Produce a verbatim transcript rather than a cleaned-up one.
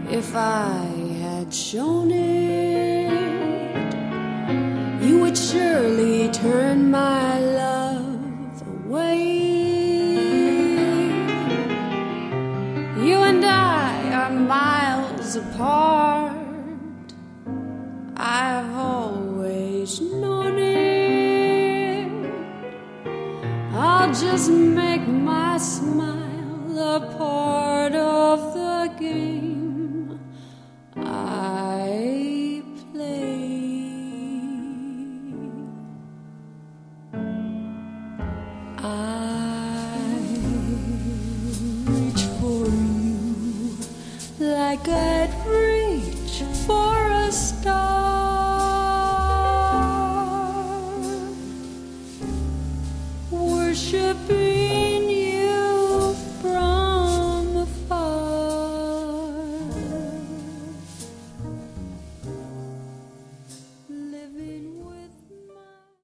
If I had shown it, you would surely turn my love away. You and I are miles apart. I've always known it. I'll just make my smile a part of the game I play. I reach for you like I'd reach for a star. Worshiping